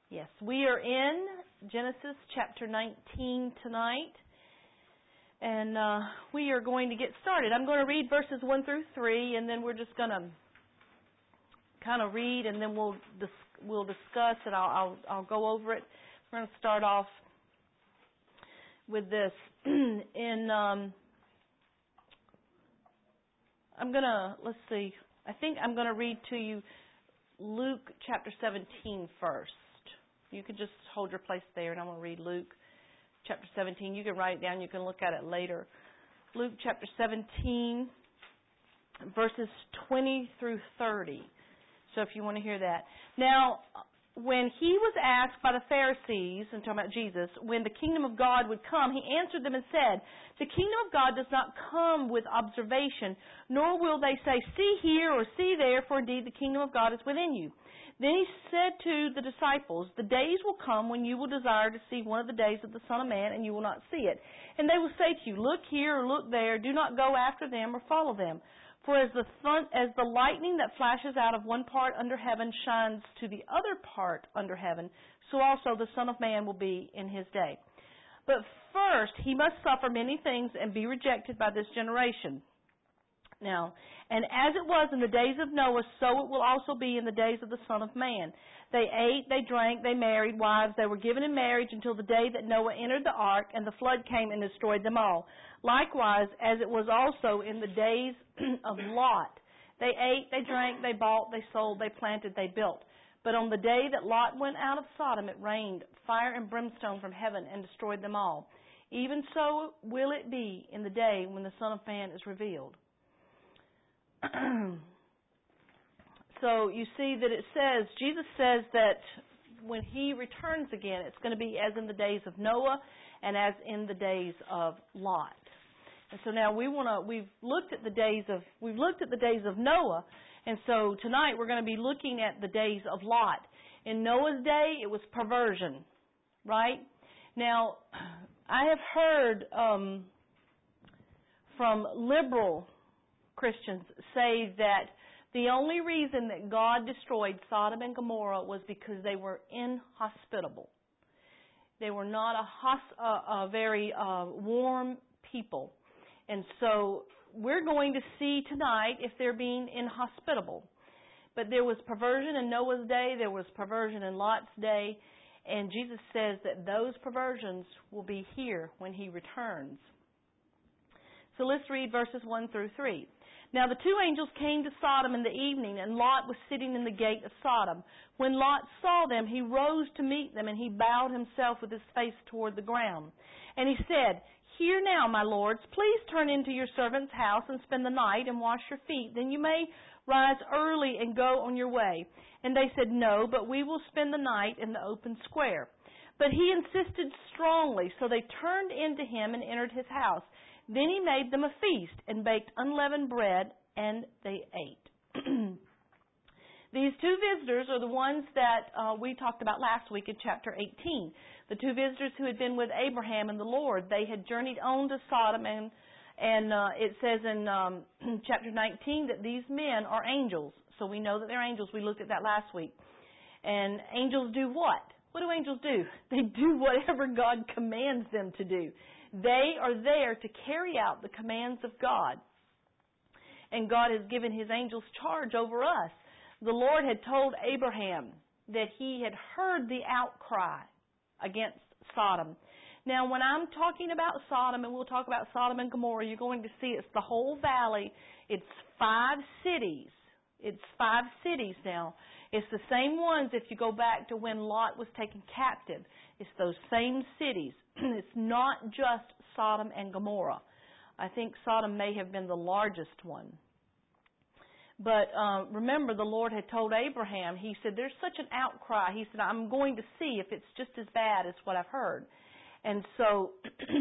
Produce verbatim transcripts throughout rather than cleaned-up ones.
Yes, we are in Genesis chapter nineteen tonight, and uh, we are going to get started. I'm going to read verses one through three, and then we're just going to kind of read, and then we'll dis- we'll discuss, and I'll, I'll I'll go over it. We're going to start off with this. in um, I'm going to let's see. I think I'm going to read to you Luke chapter seventeen first. You could just hold your place there, and I'm going to read Luke chapter seventeen. You can write it down. You can look at it later. Luke chapter seventeen, verses twenty through thirty. So if you want to hear that. Now, when he was asked by the Pharisees, and talking about Jesus, when the kingdom of God would come, he answered them and said, "The kingdom of God does not come with observation, nor will they say, 'See here,' or 'See there,' for indeed the kingdom of God is within you." Then he said to the disciples, "The days will come when you will desire to see one of the days of the Son of Man, and you will not see it. And they will say to you, 'Look here,' or 'Look there.' Do not go after them or follow them. For as the thun- as the lightning that flashes out of one part under heaven shines to the other part under heaven, so also the Son of Man will be in his day. But first he must suffer many things and be rejected by this generation." Now, and as it was in the days of Noah, so it will also be in the days of the Son of Man. They ate, they drank, they married wives, they were given in marriage until the day that Noah entered the ark, and the flood came and destroyed them all. Likewise, as it was also in the days of Lot. They ate, they drank, they bought, they sold, they planted, they built. But on the day that Lot went out of Sodom, it rained fire and brimstone from heaven and destroyed them all. Even so will it be in the day when the Son of Man is revealed. So you see that it says, Jesus says that when He returns again, it's going to be as in the days of Noah and as in the days of Lot. And so now we want to, we've looked at the days of, we've looked at the days of Noah, and so tonight we're going to be looking at the days of Lot. In Noah's day, it was perversion, right? Now, I have heard um, from liberal Christians say that the only reason that God destroyed Sodom and Gomorrah was because they were inhospitable. They were not a, hos- a, a very uh, warm people. And so we're going to see tonight if they're being inhospitable. But there was perversion in Noah's day, there was perversion in Lot's day, and Jesus says that those perversions will be here when He returns. So let's read verses one through three. Now the two angels came to Sodom in the evening, and Lot was sitting in the gate of Sodom. When Lot saw them, he rose to meet them, and he bowed himself with his face toward the ground. And he said, "Hear now, my lords, please turn into your servant's house and spend the night and wash your feet. Then you may rise early and go on your way." And they said, "No, but we will spend the night in the open square." But he insisted strongly, so they turned into him and entered his house. Then he made them a feast and baked unleavened bread, and they ate. These two visitors are the ones that uh, we talked about last week in chapter eighteen. The two visitors who had been with Abraham and the Lord. They had journeyed on to Sodom, and and uh, it says in um, chapter nineteen that these men are angels. So we know that they're angels. We looked at that last week. And angels do what? What do angels do? They do whatever God commands them to do. They are there to carry out the commands of God. And God has given His angels charge over us. The Lord had told Abraham that He had heard the outcry against Sodom. Now, when I'm talking about Sodom, and we'll talk about Sodom and Gomorrah, you're going to see it's the whole valley. It's five cities. It's five cities now. It's the same ones if you go back to when Lot was taken captive. It's those same cities. It's not just Sodom and Gomorrah. I think Sodom may have been the largest one. But uh, remember, the Lord had told Abraham, He said, there's such an outcry. He said, I'm going to see if it's just as bad as what I've heard. And so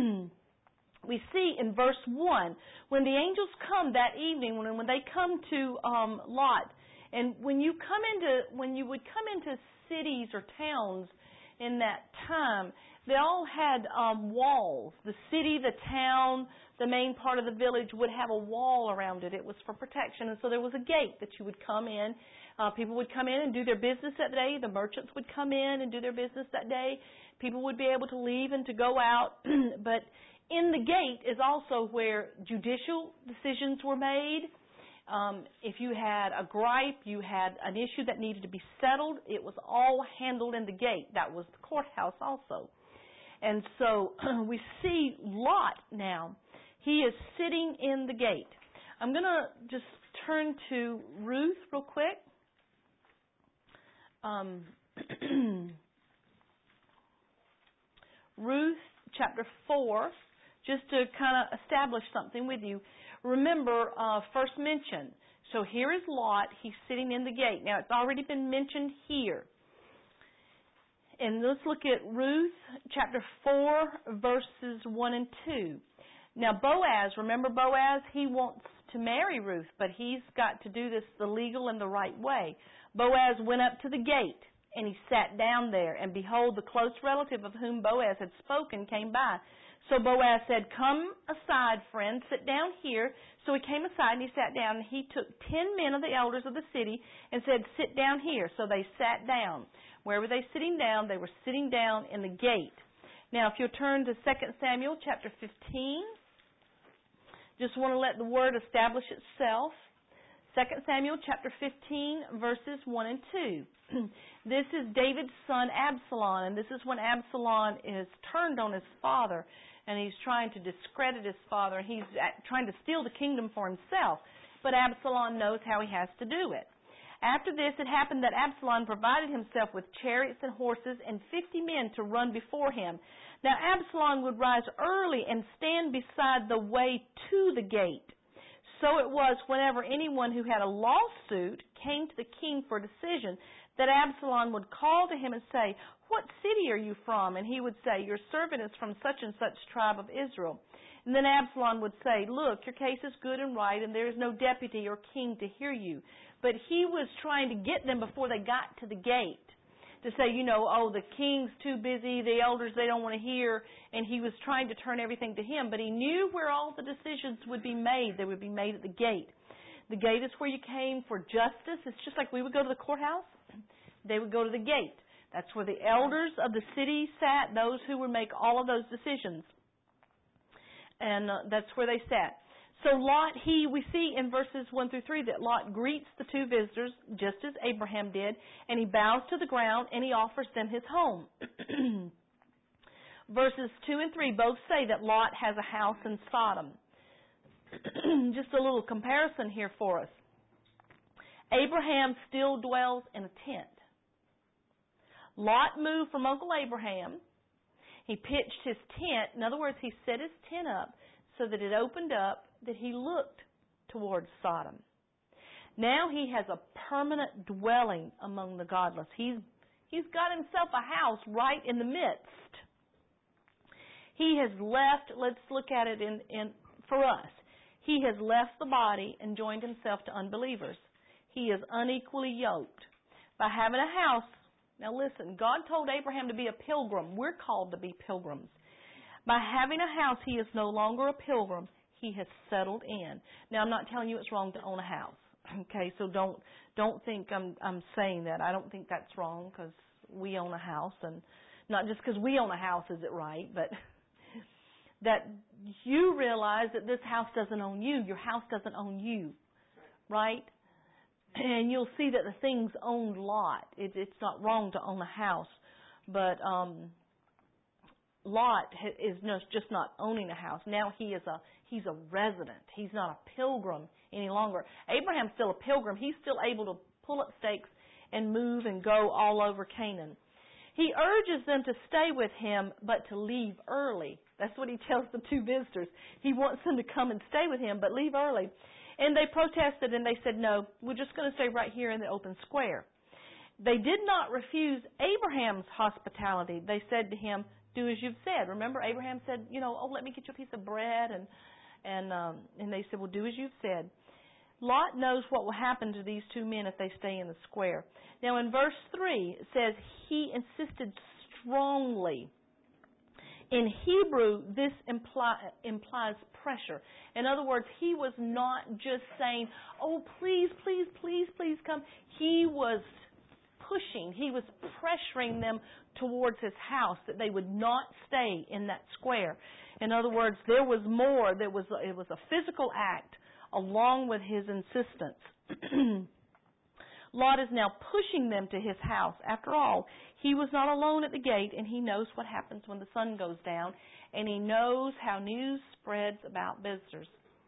we see in verse one, when the angels come that evening, when, when they come to um, Lot, and when you come into, when you would come into cities or towns in that time, they all had um, walls. The city, the town, the main part of the village would have a wall around it. It was for protection. And so there was a gate that you would come in Uh, people would come in and do their business that day. The merchants would come in and do their business that day. People would be able to leave and to go out. But in the gate is also where judicial decisions were made. Um, if you had a gripe, you had an issue that needed to be settled, it was all handled in the gate. That was the courthouse also. And so we see Lot now. He is sitting in the gate. I'm going to just turn to Ruth real quick. Um, Ruth chapter four, just to kind of establish something with you. Remember, uh, first mention. So here is Lot. He's sitting in the gate. Now, it's already been mentioned here. And let's look at Ruth chapter four, verses one and two. Now, Boaz, remember Boaz? He wants to marry Ruth, but he's got to do this the legal and the right way. Boaz went up to the gate, and he sat down there. And behold, the close relative of whom Boaz had spoken came by. So Boaz said, "Come aside, friend, sit down here." So he came aside and he sat down, and he took ten men of the elders of the city and said, "Sit down here." So they sat down. Where were they sitting down? They were sitting down in the gate. Now, if you'll turn to Second Samuel chapter fifteen, just want to let the word establish itself. Second Samuel chapter fifteen, verses one and two. This is David's son Absalom, and this is when Absalom is turned on his father, and he's trying to discredit his father, and he's trying to steal the kingdom for himself. But Absalom knows how he has to do it. After this, it happened that Absalom provided himself with chariots and horses and fifty men to run before him. Now Absalom would rise early and stand beside the way to the gate. So it was whenever anyone who had a lawsuit came to the king for decision that Absalom would call to him and say, "What city are you from?" And he would say, "Your servant is from such and such tribe of Israel." And then Absalom would say, "Look, your case is good and right, and there is no deputy or king to hear you." But he was trying to get them before they got to the gate to say, you know, oh, the king's too busy, the elders, they don't want to hear, and he was trying to turn everything to him. But he knew where all the decisions would be made. They would be made at the gate. The gate is where you came for justice. It's just like we would go to the courthouse. They would go to the gate. That's where the elders of the city sat, those who would make all of those decisions. And uh, that's where they sat. So Lot, he, we see in verses one through three that Lot greets the two visitors just as Abraham did, and he bows to the ground and he offers them his home. Verses two and three both say that Lot has a house in Sodom. Just a little comparison here for us. Abraham still dwells in a tent. Lot moved from Uncle Abraham. He pitched his tent. In other words, he set his tent up so that it opened up, that he looked towards Sodom. Now he has a permanent dwelling among the godless. He's, he's got himself a house right in the midst. He has left, let's look at it in, in for us. He has left the body and joined himself to unbelievers. He is unequally yoked. By having a house, now listen, God told Abraham to be a pilgrim. We're called to be pilgrims. By having a house, he is no longer a pilgrim. He has settled in. Now, I'm not telling you it's wrong to own a house. Okay, so don't don't think I'm I'm saying that. I don't think that's wrong because we own a house, and not just because we own a house is it right, but that you realize that this house doesn't own you. Your house doesn't own you, right? And you'll see that the things owned Lot. It, it's not wrong to own a house, but um, Lot is just not owning a house. Now he is a he's a resident. He's not a pilgrim any longer. Abraham's still a pilgrim. He's still able to pull up stakes and move and go all over Canaan. He urges them to stay with him, but to leave early. That's what he tells the two visitors. He wants them to come and stay with him, but leave early. And they protested and they said, "No, we're just going to stay right here in the open square." They did not refuse Abraham's hospitality. They said to him, "Do as you've said." Remember, Abraham said, you know, "Oh, let me get you a piece of bread." And and um, and they said, "Well, do as you've said." Lot knows what will happen to these two men if they stay in the square. Now, in verse three, it says, he insisted strongly. In Hebrew, this imply, implies pressure. In other words, he was not just saying, oh, please, please, please, please come. He was pushing, he was pressuring them towards his house, that they would not stay in that square. In other words, there was more. There was it was a physical act along with his insistence. Lot is now pushing them to his house. After all, he was not alone at the gate, and he knows what happens when the sun goes down, and he knows how news spreads about visitors.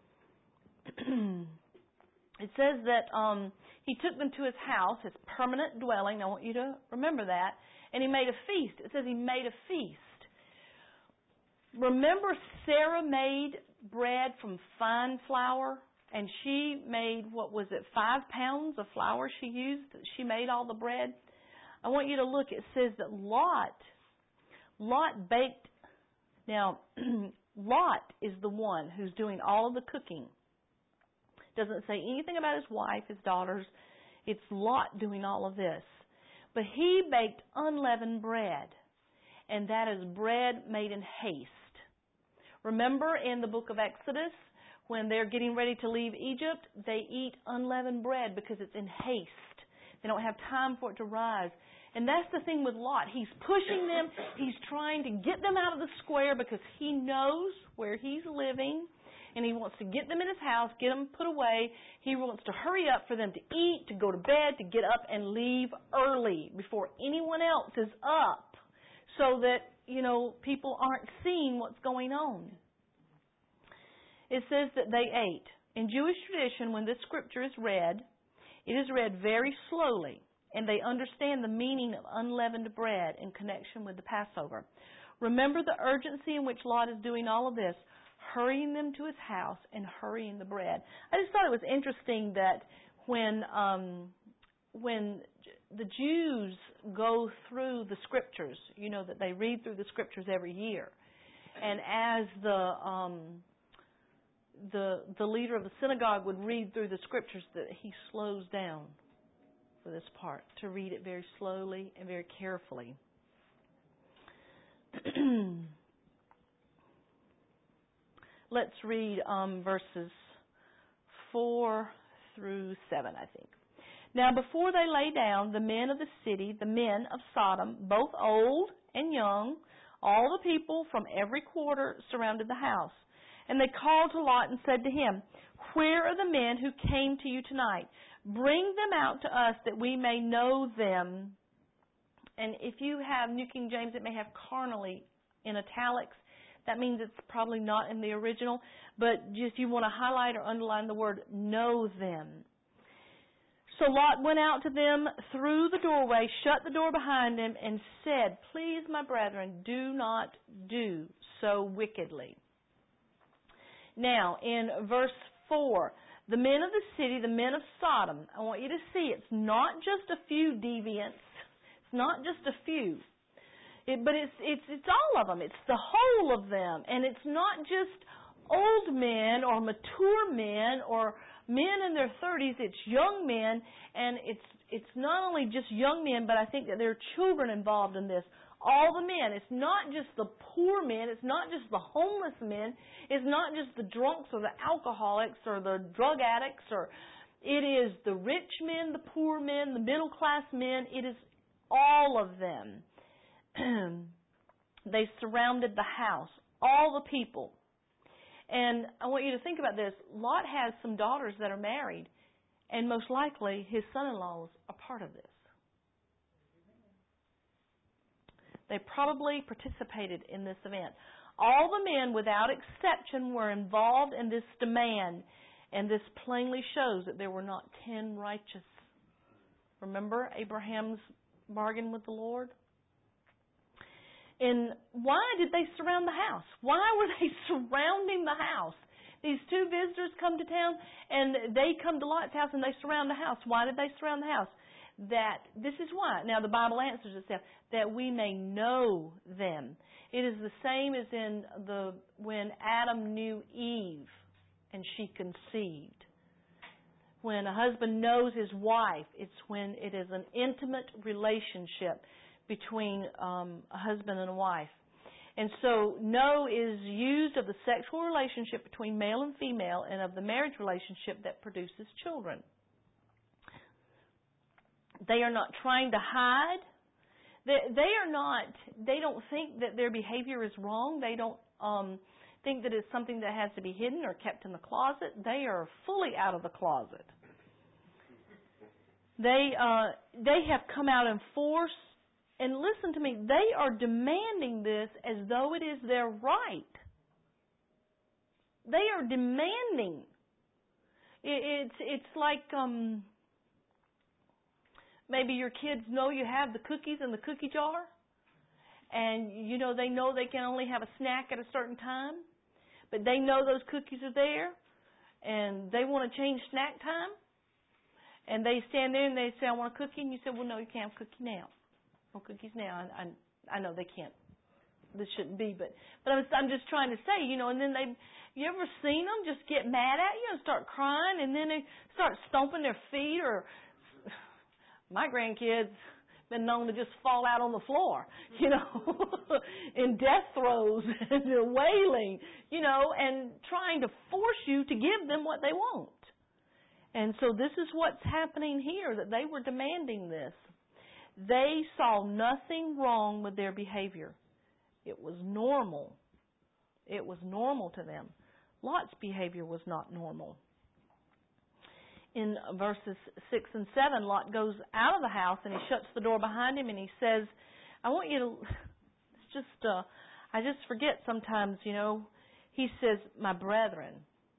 It says that um, he took them to his house, his permanent dwelling. I want you to remember that. And he made a feast. It says he made a feast. Remember, Sarah made bread from fine flour? And she made, what was it, five pounds of flour she used? She made all the bread. I want you to look. It says that Lot, Lot baked. Now, Lot is the one who's doing all of the cooking. Doesn't say anything about his wife, his daughters. It's Lot doing all of this. But he baked unleavened bread. And that is bread made in haste. Remember in the book of Exodus, when they're getting ready to leave Egypt, they eat unleavened bread because it's in haste. They don't have time for it to rise. And that's the thing with Lot. He's pushing them. He's trying to get them out of the square because he knows where he's living. And he wants to get them in his house, get them put away. He wants to hurry up for them to eat, to go to bed, to get up and leave early before anyone else is up so that, you know, people aren't seeing what's going on. It says that they ate. In Jewish tradition, when this scripture is read, it is read very slowly, and they understand the meaning of unleavened bread in connection with the Passover. Remember the urgency in which Lot is doing all of this, hurrying them to his house and hurrying the bread. I just thought it was interesting that when um, when the Jews go through the scriptures, you know, that they read through the scriptures every year, and as the um, the the leader of the synagogue would read through the scriptures, that he slows down for this part to read it very slowly and very carefully. Let's read um, verses four through seven, I think. Now before they lay down, the men of the city, the men of Sodom, both old and young, all the people from every quarter surrounded the house. And they called to Lot and said to him, "Where are the men who came to you tonight? Bring them out to us that we may know them." And if you have New King James, it may have carnally in italics. That means it's probably not in the original. But just you want to highlight or underline the word know them. So Lot went out to them through the doorway, shut the door behind him, and said, "Please, my brethren, do not do so wickedly." Now, in verse four, the men of the city, the men of Sodom, I want you to see it's not just a few deviants. It's not just a few. It, but it's, it's, it's all of them. It's the whole of them. And it's not just old men or mature men or men in their thirties. It's young men. And it's, it's not only just young men, but I think that there are children involved in this. All the men. It's not just the poor men. It's not just the homeless men. It's not just the drunks or the alcoholics or the drug addicts. Or it is the rich men, the poor men, the middle class men. It is all of them. They surrounded the house. All the people. And I want you to think about this. Lot has some daughters that are married. And most likely his son-in-laws are part of this. They probably participated in this event. All the men, without exception, were involved in this demand, and this plainly shows that there were not ten righteous. Remember Abraham's bargain with the Lord? And why did they surround the house? Why were they surrounding the house? These two visitors come to town, and they come to Lot's house, and they surround the house. Why did they surround the house? That this is why. Now the Bible answers itself, that we may know them. It is the same as in the when Adam knew Eve and she conceived. When a husband knows his wife, it's when it is an intimate relationship between um, a husband and a wife. And so, no is used of the sexual relationship between male and female and of the marriage relationship that produces children. They are not trying to hide. They, they are not, they don't think that their behavior is wrong. They don't um, think that it's something that has to be hidden or kept in the closet. They are fully out of the closet. They, uh, they have come out in force. And listen to me, they are demanding this as though it is their right. They are demanding. It's it's like um, maybe your kids know you have the cookies in the cookie jar, and you know they know they can only have a snack at a certain time, but they know those cookies are there, and they want to change snack time, and they stand there and they say, "I want a cookie," and you say, "Well, no, you can't have a cookie now." No cookies now. I, I I know they can't. This shouldn't be, but but I'm I'm just trying to say, you know. And then they, you ever seen them just get mad at you and start crying, and then they start stomping their feet, or my grandkids been known to just fall out on the floor, you know, in death throes and wailing, you know, and trying to force you to give them what they want. And so this is what's happening here, that they were demanding this. They saw nothing wrong with their behavior. It was normal. It was normal to them. Lot's behavior was not normal. In verses six and seven, Lot goes out of the house and he shuts the door behind him and he says, I want you to, it's just, uh, I just forget sometimes, you know, he says, my brethren.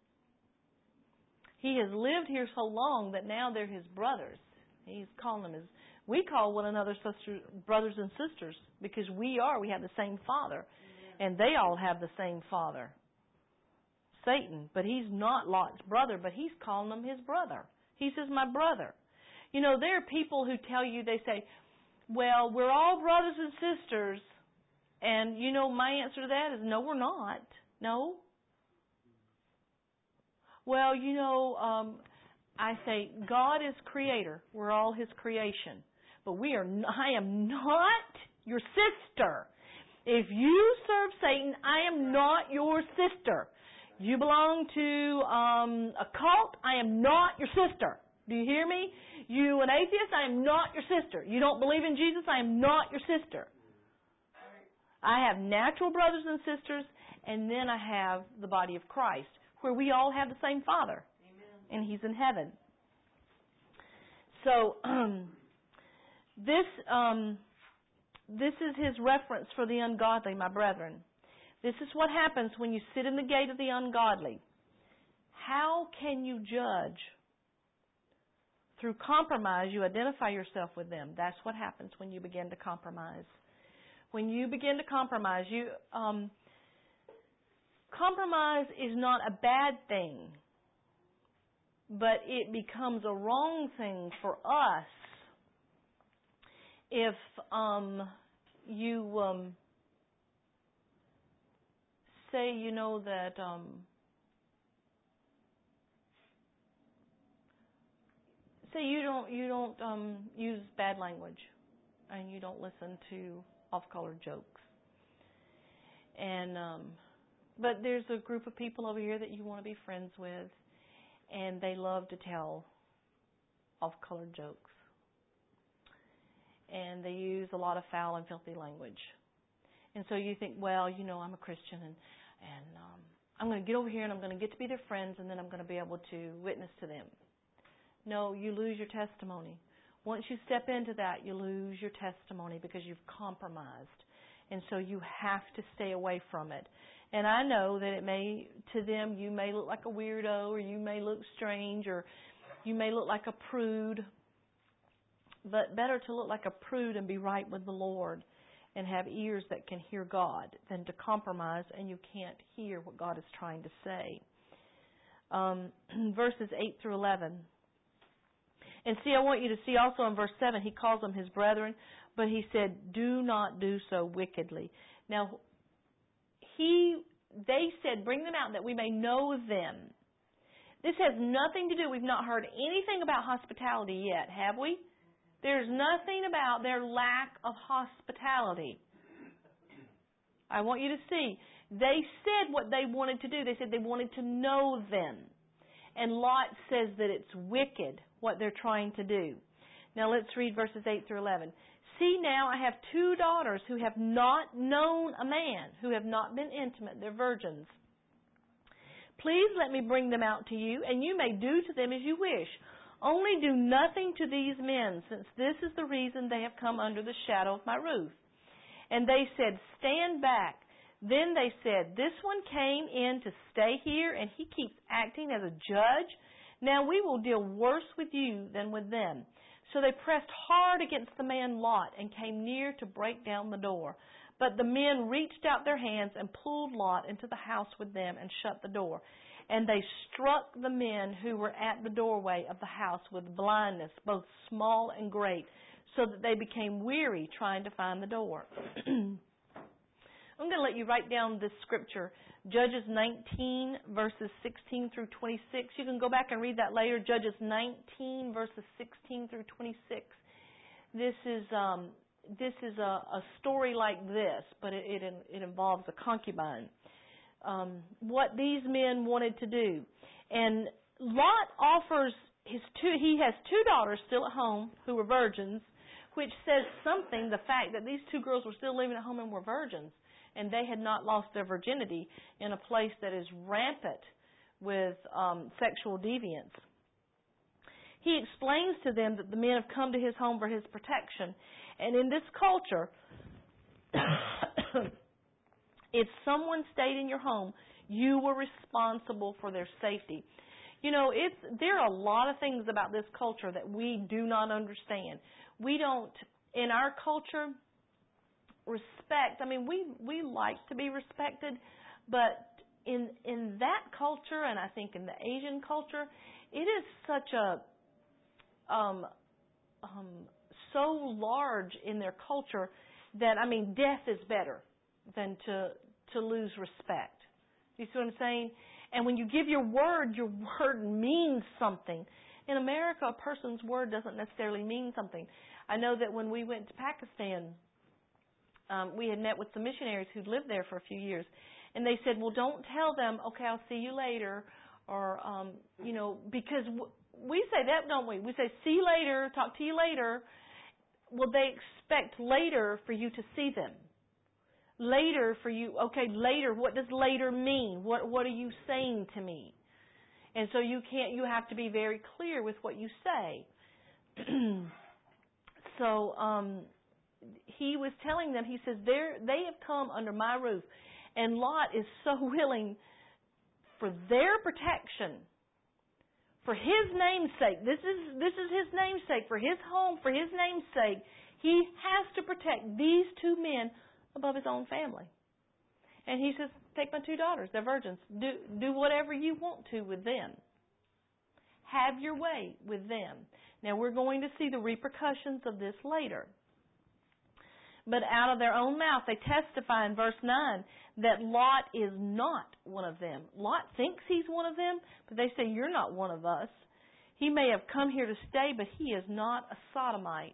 He has lived here so long that now they're his brothers. He's calling them his We call one another sisters, brothers and sisters, because we are. We have the same Father. Amen. And they all have the same Father, Satan. But he's not Lot's brother, but he's calling them his brother. He says, my brother. You know, there are people who tell you, they say, well, we're all brothers and sisters. And, you know, my answer to that is, no, we're not. No. Well, you know, um, I say, God is creator. We're all his creation. But we are. I am not your sister. If you serve Satan, I am not your sister. You belong to um, a cult, I am not your sister. Do you hear me? You an atheist, I am not your sister. You don't believe in Jesus, I am not your sister. I have natural brothers and sisters, and then I have the body of Christ, where we all have the same Father. Amen. And he's in heaven. So, um, this um, this is his reference for the ungodly, my brethren. This is what happens when you sit in the gate of the ungodly. How can you judge? Through compromise, you identify yourself with them. That's what happens when you begin to compromise. When you begin to compromise, you um, compromise is not a bad thing, but it becomes a wrong thing for us if um, you um, say, you know, that um, say you don't you don't um, use bad language and you don't listen to off-color jokes, and um, but there's a group of people over here that you want to be friends with, and they love to tell off-color jokes. And they use a lot of foul and filthy language. And so you think, well, you know, I'm a Christian, and, and um, I'm going to get over here and I'm going to get to be their friends, and then I'm going to be able to witness to them. No, you lose your testimony. Once you step into that, you lose your testimony because you've compromised. And so you have to stay away from it. And I know that it may, to them, you may look like a weirdo, or you may look strange, or you may look like a prude. But better to look like a prude and be right with the Lord and have ears that can hear God than to compromise and you can't hear what God is trying to say. Um, verses eight through eleven. And see, I want you to see also in verse seven, he calls them his brethren, but he said, do not do so wickedly. Now, he, they said, bring them out that we may know them. This has nothing to do, we've not heard anything about hospitality yet, have we? There's nothing about their lack of hospitality. I want you to see. They said what they wanted to do. They said they wanted to know them. And Lot says that it's wicked what they're trying to do. Now let's read verses eight through eleven. See now, I have two daughters who have not known a man, who have not been intimate. They're virgins. Please let me bring them out to you, and you may do to them as you wish. Only do nothing to these men, since this is the reason they have come under the shadow of my roof. And they said, stand back. Then they said, this one came in to stay here, and he keeps acting as a judge. Now we will deal worse with you than with them. So they pressed hard against the man Lot and came near to break down the door. But the men reached out their hands and pulled Lot into the house with them and shut the door. And they struck the men who were at the doorway of the house with blindness, both small and great, so that they became weary trying to find the door. I'm going to let you write down this scripture, Judges nineteen, verses sixteen through twenty-six. You can go back and read that later, Judges nineteen, verses sixteen through twenty-six. This is um, this is a, a story like this, but it, it, it involves a concubine. Um, what these men wanted to do. And Lot offers his two, he has two daughters still at home who were virgins, which says something, the fact that these two girls were still living at home and were virgins. And they had not lost their virginity in a place that is rampant with um, sexual deviance. He explains to them that the men have come to his home for his protection. And in this culture, if someone stayed in your home, you were responsible for their safety. You know, it's there are a lot of things about this culture that we do not understand. We don't, in our culture, respect. I mean, we we like to be respected, but in in that culture, and I think in the Asian culture, it is such a um, um, so large in their culture that, I mean, death is better than to to lose respect. You see what I'm saying? And when you give your word, your word means something. In America, a person's word doesn't necessarily mean something. I know that when we went to Pakistan, Um, we had met with some missionaries who'd lived there for a few years. And they said, well, don't tell them, okay, I'll see you later. Or, um, you know, because w- we say that, don't we? We say, see you later, talk to you later. Well, they expect later for you to see them. Later for you, okay, later, what does later mean? What What are you saying to me? And so you can't, you have to be very clear with what you say. so, um, he was telling them, he says, They're, they have come under my roof. And Lot is so willing for their protection, for his name's sake. This is, this is his name's sake, for his home, for his name's sake. He has to protect these two men above his own family. And he says, take my two daughters, they're virgins. Do, do whatever you want to with them. Have your way with them. Now we're going to see the repercussions of this later. But out of their own mouth, they testify in verse nine that Lot is not one of them. Lot thinks he's one of them, but they say, you're not one of us. He may have come here to stay, but he is not a sodomite.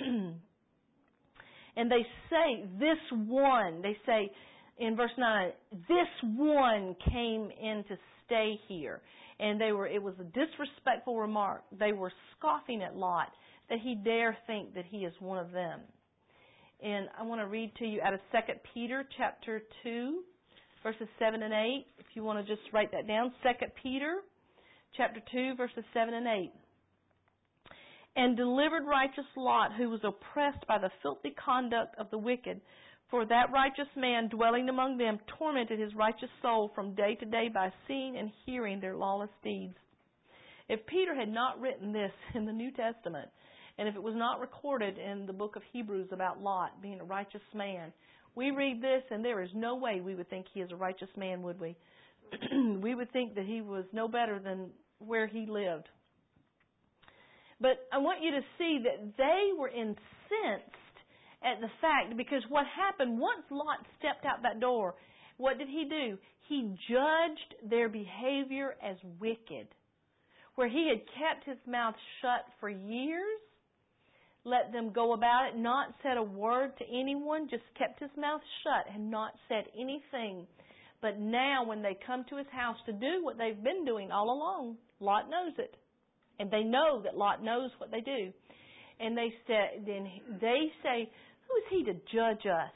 And they say, this one, they say in verse nine, this one came in to stay here. And they were, it was a disrespectful remark. They were scoffing at Lot that he dare think that he is one of them. And I want to read to you out of Second Peter chapter two, verses seven and eight. If you want to just write that down. Second Peter chapter two, verses seven and eight. And delivered righteous Lot, who was oppressed by the filthy conduct of the wicked. For that righteous man dwelling among them tormented his righteous soul from day to day by seeing and hearing their lawless deeds. If Peter had not written this in the New Testament, and if it was not recorded in the book of Hebrews about Lot being a righteous man, we read this and there is no way we would think he is a righteous man, would we? We would think that he was no better than where he lived. But I want you to see that they were incensed at the fact, because what happened once Lot stepped out that door, what did he do? He judged their behavior as wicked. Where he had kept his mouth shut for years, let them go about it, not said a word to anyone, just kept his mouth shut and not said anything. But now when they come to his house to do what they've been doing all along, Lot knows it. And they know that Lot knows what they do. And they say, then they say, who is he to judge us?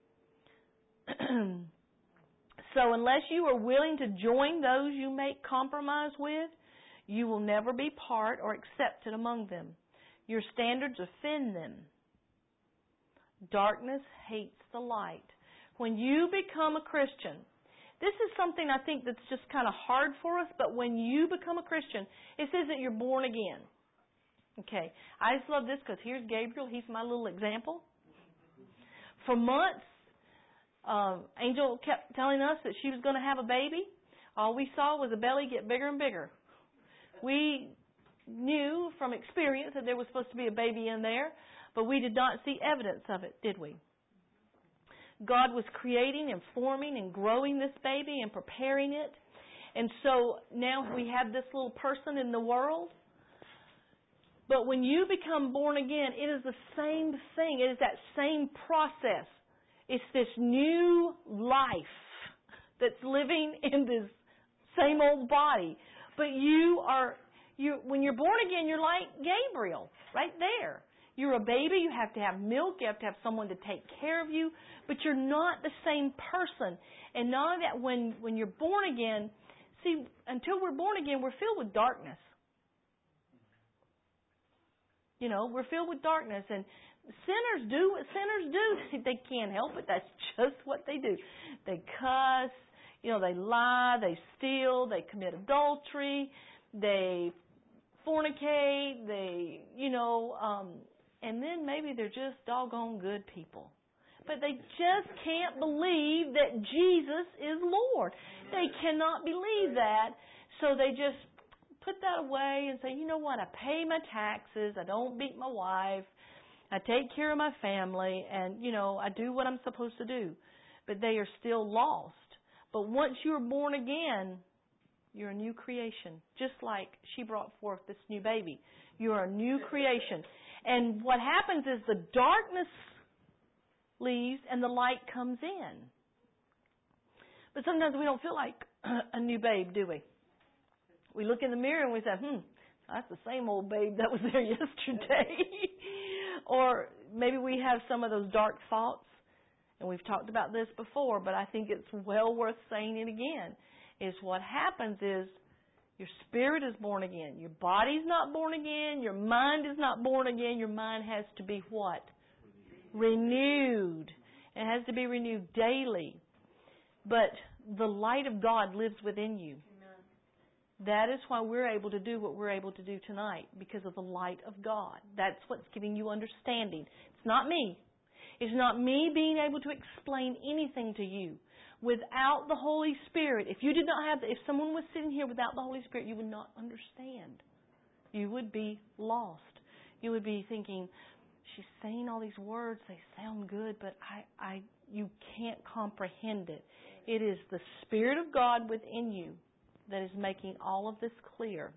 So unless you are willing to join those you make compromise with, you will never be part or accepted among them. Your standards offend them. Darkness hates the light. When you become a Christian, this is something I think that's just kind of hard for us, but when you become a Christian, it says that you're born again. Okay, I just love this because here's Gabriel. He's my little example. For months, uh, Angel kept telling us that she was going to have a baby. All we saw was the belly get bigger and bigger. We knew from experience that there was supposed to be a baby in there, but we did not see evidence of it, did we? God was creating and forming and growing this baby and preparing it. And so now we have this little person in the world. But when you become born again, it is the same thing. It is that same process. It's this new life that's living in this same old body. But you are, you when you're born again, you're like Gabriel, right there. You're a baby, you have to have milk, you have to have someone to take care of you, but you're not the same person. And not only that, when, when you're born again, see, until we're born again, we're filled with darkness. You know, we're filled with darkness, and sinners do what sinners do. They can't help it. That's just what they do. They cuss, you know, they lie, they steal, they commit adultery, they fornicate, they, you know, um, and then maybe they're just doggone good people. But they just can't believe that Jesus is Lord. They cannot believe that, so they just put that away and say, you know what, I pay my taxes, I don't beat my wife, I take care of my family, and, you know, I do what I'm supposed to do. But they are still lost. But once you're born again, you're a new creation. Just like she brought forth this new baby. You're a new creation. And what happens is the darkness leaves and the light comes in. But sometimes we don't feel like a new babe, do we? We look in the mirror and we say, hmm, that's the same old babe that was there yesterday. Or maybe we have some of those dark thoughts. And we've talked about this before, but I think it's well worth saying it again. Is what happens is your spirit is born again. Your body's not born again. Your mind is not born again. Your mind has to be what? Renewed. It has to be renewed daily. But the light of God lives within you. That is why we're able to do what we're able to do tonight, because of the light of God. That's what's giving you understanding. It's not me. It's not me being able to explain anything to you. Without the Holy Spirit, if you did not have, if someone was sitting here without the Holy Spirit, you would not understand. You would be lost. You would be thinking, she's saying all these words, they sound good, but I, I, you can't comprehend it. It is the Spirit of God within you that is making all of this clear.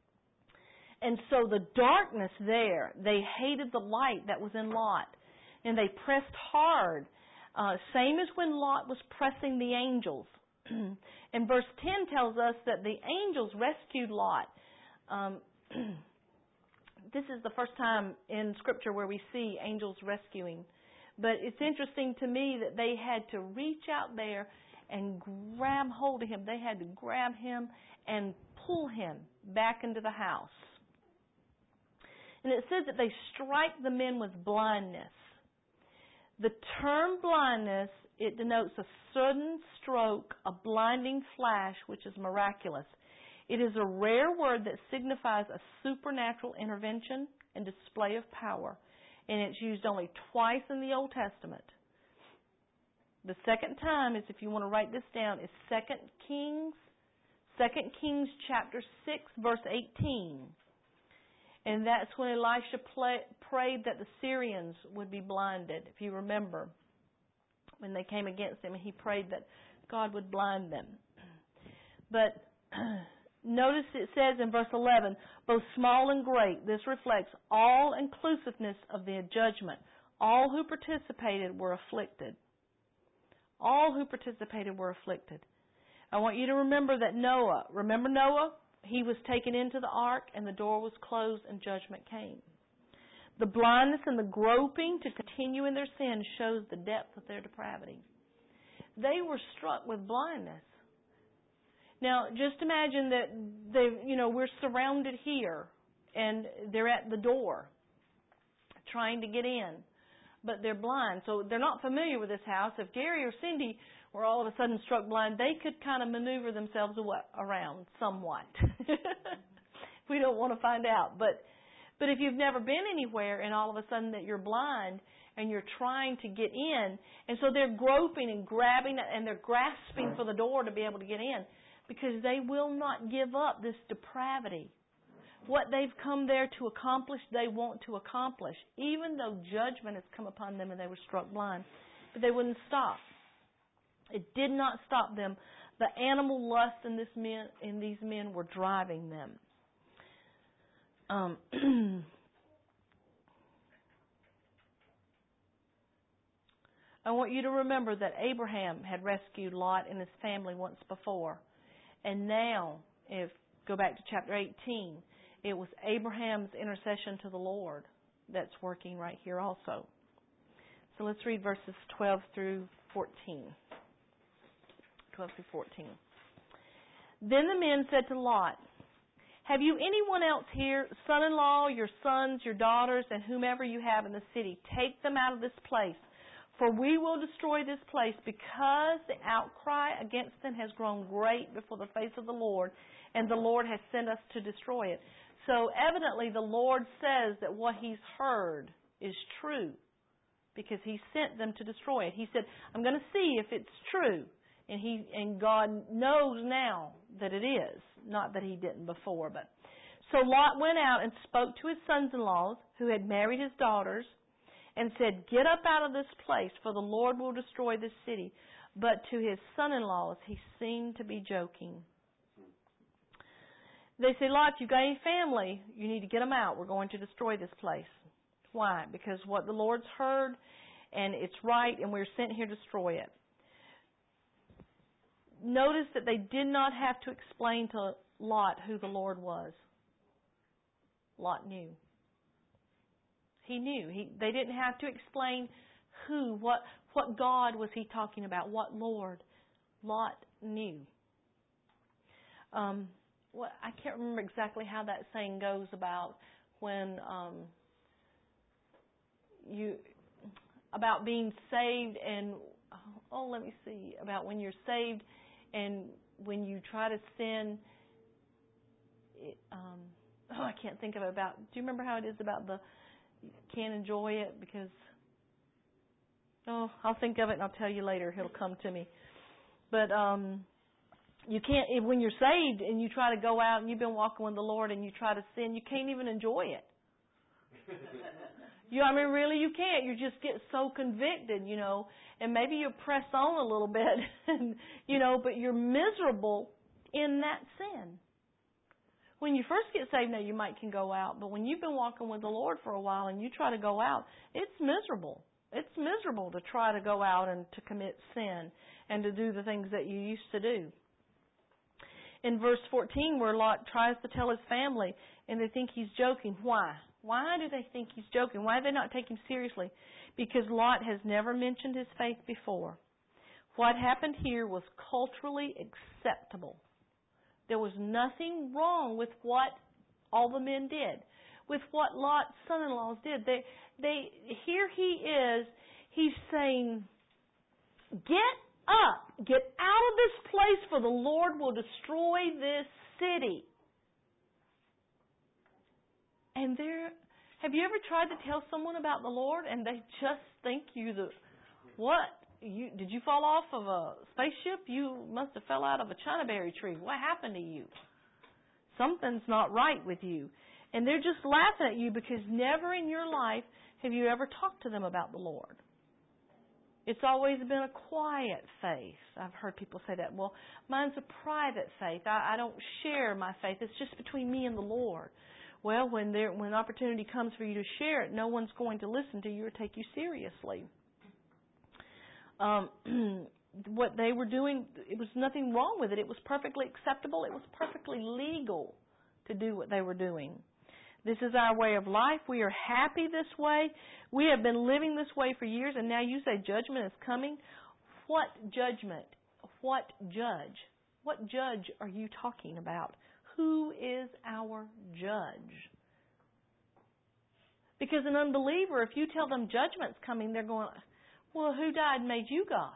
And so the darkness there, they hated the light that was in Lot. And they pressed hard. Uh, same as when Lot was pressing the angels. And verse ten tells us that the angels rescued Lot. Um, this is the first time in Scripture where we see angels rescuing. But it's interesting to me that they had to reach out there and grab hold of him. They had to grab him and pull him back into the house. And it says that they strike the men with blindness. The term blindness, it denotes a sudden stroke, a blinding flash, which is miraculous. It is a rare word that signifies a supernatural intervention and display of power. And it's used only twice in the Old Testament. The second time is, if you want to write this down, is Second Kings, Second Kings chapter six, verse eighteen. And that's when Elisha play, prayed that the Syrians would be blinded, if you remember. When they came against him, he prayed that God would blind them. But Notice it says in verse eleven, both small and great. This reflects all inclusiveness of the judgment. All who participated were afflicted. All who participated were afflicted. I want you to remember that Noah, remember Noah? He was taken into the ark and the door was closed and judgment came. The blindness and the groping to continue in their sin shows the depth of their depravity. They were struck with blindness. Now, just imagine that they, you know, we're surrounded here and they're at the door trying to get in, but they're blind. So they're not familiar with this house. If Gary or Cindy were all of a sudden struck blind, they could kind of maneuver themselves around somewhat. We don't want to find out. But but if you've never been anywhere and all of a sudden that you're blind and you're trying to get in, and so they're groping and grabbing and they're grasping for the door to be able to get in, because they will not give up this depravity. What they've come there to accomplish, they want to accomplish, even though judgment has come upon them and they were struck blind. But they wouldn't stop. It did not stop them. The animal lust in this men, in these men were driving them. Um, I want you to remember that Abraham had rescued Lot and his family once before. And now, if go back to chapter eighteen, it was Abraham's intercession to the Lord that's working right here also. So let's read verses twelve through fourteen. twelve through fourteen. Then the men said to Lot, have you anyone else here, son-in-law, your sons, your daughters, and whomever you have in the city? Take them out of this place. For we will destroy this place because the outcry against them has grown great before the face of the Lord, and the Lord has sent us to destroy it. So evidently the Lord says that what He's heard is true because He sent them to destroy it. He said, I'm going to see if it's true. And he and God knows now that it is. Not that He didn't before. But so Lot went out and spoke to his sons-in-laws who had married his daughters, and said, get up out of this place, for the Lord will destroy this city. But to his son-in-laws, he seemed to be joking. They say, Lot, you got any family? You need to get them out. We're going to destroy this place. Why? Because what the Lord's heard, and it's right, and we're sent here to destroy it. Notice that they did not have to explain to Lot who the Lord was. Lot knew. He knew. He, they didn't have to explain who, what, what God was he talking about, what Lord. Lot knew. Um, what, I can't remember exactly how that saying goes about when um, you about being saved and oh, let me see about when you're saved and when you try to sin. It, um, oh, I can't think of it about. Do you remember how it is about the? You can't enjoy it because, oh, I'll think of it and I'll tell you later. It'll come to me. But um, you can't, when you're saved and you try to go out and you've been walking with the Lord and you try to sin, you can't even enjoy it. you, I mean, really, you can't. You just get so convicted, you know, and maybe you press on a little bit, and, you know, but you're miserable in that sin. When you first get saved, now you might can go out, but when you've been walking with the Lord for a while and you try to go out, it's miserable. It's miserable to try to go out and to commit sin and to do the things that you used to do. In verse fourteen, where Lot tries to tell his family and they think he's joking. Why? Why do they think he's joking? Why do they not take him seriously? Because Lot has never mentioned his faith before. What happened here was culturally acceptable. There was nothing wrong with what all the men did, with what Lot's son-in-laws did. They, they, here he is, he's saying, get up, get out of this place, for the Lord will destroy this city. And there, have you ever tried to tell someone about the Lord and they just think you the, what? You, did you fall off of a spaceship? You must have fell out of a China berry tree. What happened to you? Something's not right with you. And they're just laughing at you because never in your life have you ever talked to them about the Lord. It's always been a quiet faith. I've heard people say that. Well, mine's a private faith. I, I don't share my faith. It's just between me and the Lord. Well, when there when opportunity comes for you to share it, no one's going to listen to you or take you seriously. Um, what they were doing, it was nothing wrong with it. It was perfectly acceptable. It was perfectly legal to do what they were doing. This is our way of life. We are happy this way. We have been living this way for years, and now you say judgment is coming. What judgment? What judge? What judge are you talking about? Who is our judge? Because an unbeliever, if you tell them judgment's coming, they're going, well, who died and made you God?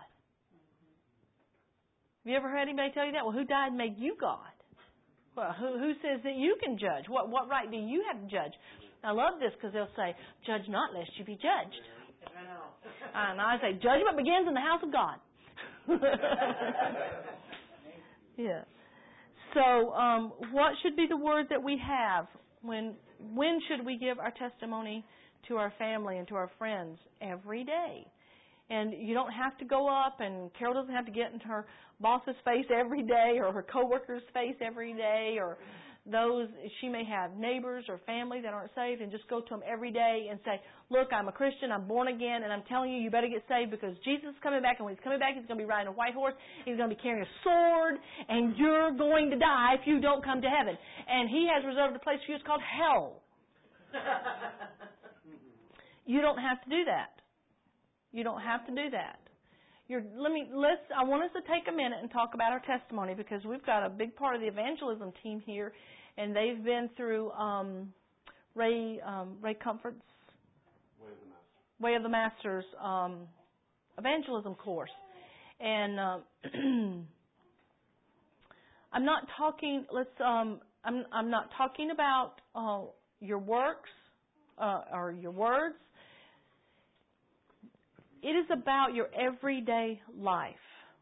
Have you ever heard anybody tell you that? Well, who died and made you God? Well, who, who says that you can judge? What what right do you have to judge? I love this because they'll say, judge not lest you be judged. I know. And I say, judgment begins in the house of God. Yeah. So, um, what should be the word that we have? When when should we give our testimony to our family and to our friends? Every day. And you don't have to go up, and Carol doesn't have to get into her boss's face every day or her coworker's face every day, or those, she may have neighbors or family that aren't saved, and just go to them every day and say, look, I'm a Christian, I'm born again, and I'm telling you, you better get saved because Jesus is coming back, and when He's coming back, He's going to be riding a white horse, He's going to be carrying a sword, and you're going to die if you don't come to heaven. And He has reserved a place for you, it's called hell. You don't have to do that. You don't have to do that. You're, let me let's. I want us to take a minute and talk about our testimony because we've got a big part of the evangelism team here, and they've been through um, Ray um, Ray Comfort's Way of the Master. Way of the Master's um, evangelism course, and uh, I'm not talking. Let's. Um, I'm I'm not talking about uh, your works uh, or your words. It is about your everyday life.